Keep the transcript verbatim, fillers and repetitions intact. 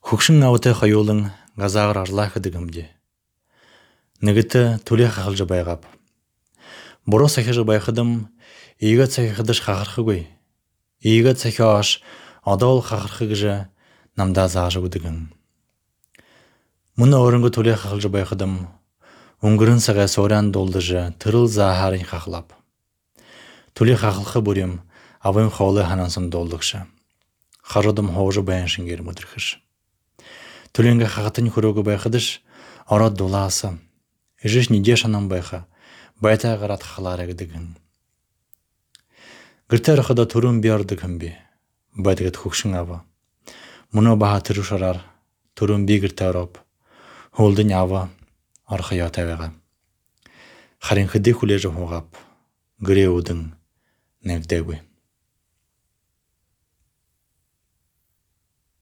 Хукшың ауыты қайолың ғазағыр арлақы дігімде. Нігіті төле қақылжы байғап. Бұро сахижы байқыдым, иігі цахиқыдыш қақырқы көй. Иігі цахи аш адал қақырқы гіжі намда зағжы бұдығын. Мұны орынғы төле қақылжы байқыдым, ұңғырын саға сорян долдыжы тырыл зағарын қақылап. Төле қақылқы бұрем, авым қаулы ханансын долдықшы. Қарыдым хоғжы баяншын кері мұдырқыш. Төленгі қақытын көрігі байқыдыш, арат доласы. Үжіш неде шанан байқа, байта ғарат қақылары кедігін. Гіртер қыда тұрын биярды күмбе, байдығыт хукшың ава. Мұны баға түрі шарар, тұрын би гіртер оп, холдың ава, арқы ятавеға. Қарин қыды күлежі хоғап, гіре ұдың нәвдеуі.